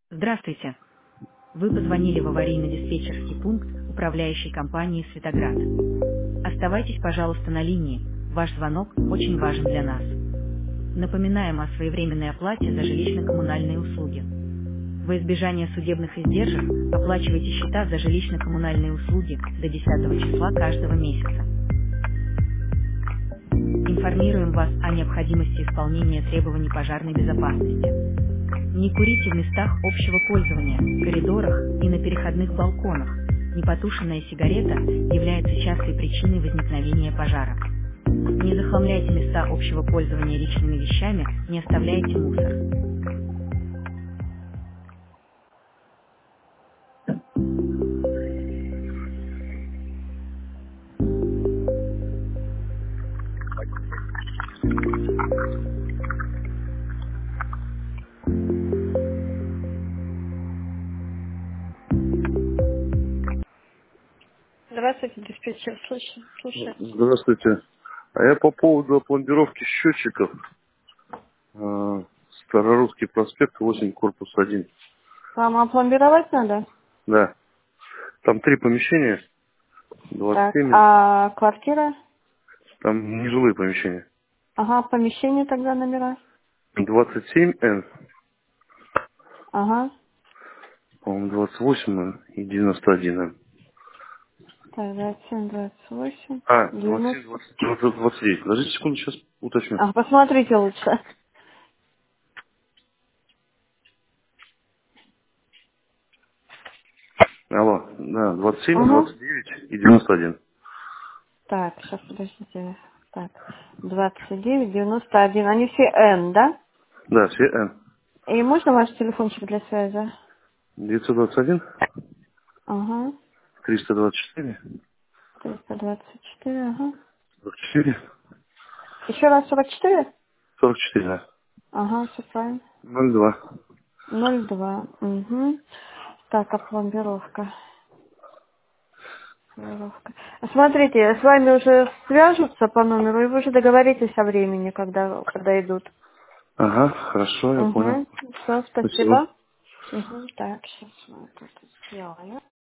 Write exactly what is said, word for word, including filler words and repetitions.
Здравствуйте. Вы позвонили в аварийно-диспетчерский пункт управляющей компании «Светоград». Оставайтесь, пожалуйста, на линии. Ваш звонок очень важен для нас. Напоминаем о своевременной оплате за жилищно-коммунальные услуги. Во избежание судебных издержек оплачивайте счета за жилищно-коммунальные услуги до десятого числа каждого месяца. Информируем вас о необходимости исполнения требований пожарной безопасности. Не курите в местах общего пользования, коридорах и на переходных балконах. Непотушенная сигарета является частой причиной возникновения пожара. Не захламляйте места общего пользования личными вещами, не оставляйте мусор. Здравствуйте, диспетчер, слышу, слушаю. Здравствуйте. А я по поводу пломбировки счетчиков. э, Старорусский проспект, восемь, корпус один. Вам опломбировать надо? Да. Там три помещения, двадцать Так, семь, а квартира? там нежилые помещения. Ага, помещение тогда номера? двадцать семь эн, Ага. по-моему, двадцать восемь эн и девяносто один эн. Так, двадцать семь, двадцать восемь, А, двадцать семь, девяносто. двадцать, двадцать, двадцать девять. Подождите секунду, сейчас уточню. А, посмотрите лучше. Алло, да, двадцать семь, Угу. двадцать девять и девяносто один. Так, сейчас, подождите. Так, двадцать девять, девяносто один. Они все N, да? Да, все эн. И можно ваш телефончик для связи? девятьсот двадцать один, Ага. триста двадцать четыре, триста двадцать четыре, ага. сорок четыре, Еще раз сорок четыре? сорок четыре, да. Ага, все правильно. ноль два. ноль два. Угу. Так, опломбировка. Опломбировка. Смотрите, с вами уже свяжутся по номеру, и вы уже договоритесь о времени, когда, когда идут. Ага, хорошо, я понял. Угу. Все, Спасибо. спасибо. Угу. Так, сейчас мы тут сделаем.